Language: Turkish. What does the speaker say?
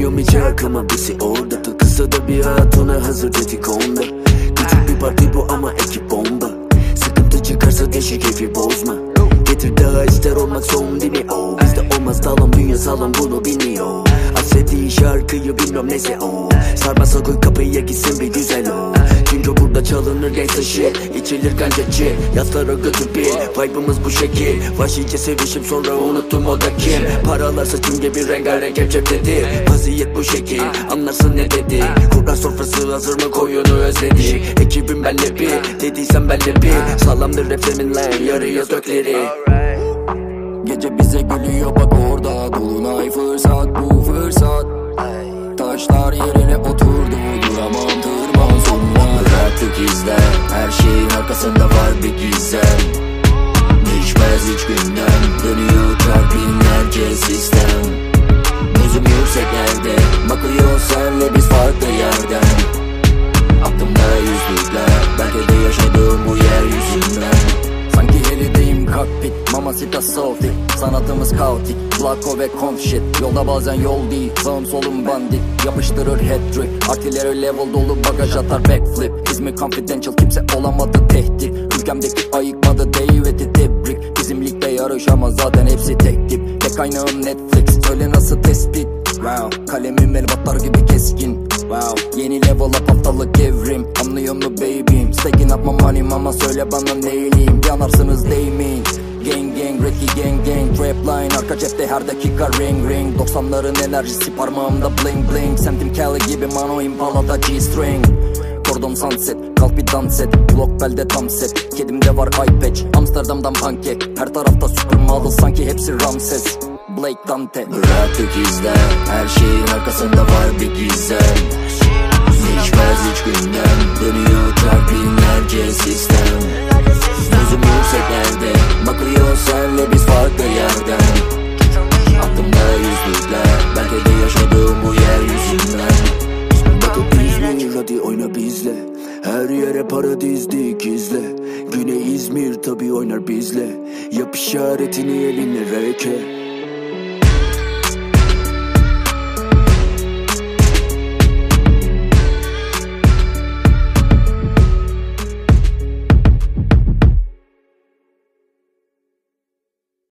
Giriyorum içe akıma birisi orada. Kısada bir hatuna hazır tetik onda. Küçük bir parti bu ama ekip bomba. Sıkıntı çıkarsa deşik keyfi bozma. Getir daha ister olmak son değil mi o? Bizde olmaz sağlam dünya sağlam bunu bilmiyor. Hasreti şarkıyı bilmem neyse o. Sarmasa koy kapıya gitsin bir güzel o. Çünkü burada çalınır gangsta shit, içilir gancacı, yaslara götür bil. Vibe'ımız bu şekil, vahşice sevişip sonra unuttum o da kim. Paralar saçım gibi rengarenk hep ceptedir. Vaziyet bu şekil, anlarsın ne dedi. Kur'an sofrası hazır mı koyunu özledik. Ekibim benle bir, dediysen benle bir. Sağlamdır rap seninle, yarıyoruz gökleri. Gece bize gülüyor bak orada. Dolunay fırsat bu fırsat. Taşlar yerine oturdu. Duramam tırman sonuna. Bıraktık izler. Her şeyin arkasında var bir gizem. Değişmez hiç gündem. Dönüyor çarp binlerce sistem. Buzum yükseklerde. Bakıyor senle biz farklı yerden. Aklımda yüzlükler. Belki de yaşadığım bu yeryüzünden. Sanki helideyim cockpit, Mamacita salty. Sanatımız kaotik, Blacko ve conf shit. Yolda bazen yol değil, sağım solum bandit. Yapıştırır hat-trick, artilleri level dolu bagaj atar backflip. İzmir confidential, kimse olamadı tehdit. Ülkemdeki ayıkmadı David'i tebrik. Bizim ligde yarış ama zaten hepsi tek tip. Tek kaynağım Netflix, söyle nasıl tespit. Wow, kalemim elbatlar gibi keskin. Wow, yeni level up haftalık evrim. Anlıyor mu baby'm? Stacking up my money mama söyle bana neyliyim. Yanarsınız değmeyin. Gang gang, Ricky gang gang. Rap line arka cepte her dakika ring ring. 90'ların enerjisi parmağımda bling bling. Semtim Cali gibi mano impalada G-string. Kordon sunset, kalk bir dans et. Block belde tam set, kedimde var eye patch. Amsterdam'dan pankek, her tarafta supermodel sanki hepsi Ramses. Blake Dante. Bıraktık izler, her şeyin arkasında var bir gizem. Değişmez hiç gündem, dönüyor çarp binlerce sistem. Buzum yükseklerde, bakıyor senle biz farklı yerden. Aklımda yüzlükler, belki de yaşadığım bu yeryüzünden. Bakıp İzmir hadi oyna bizle. Her yere para dizdik izle. Güney İzmir tabi oynar bizle. Yap işaretini elinle reke.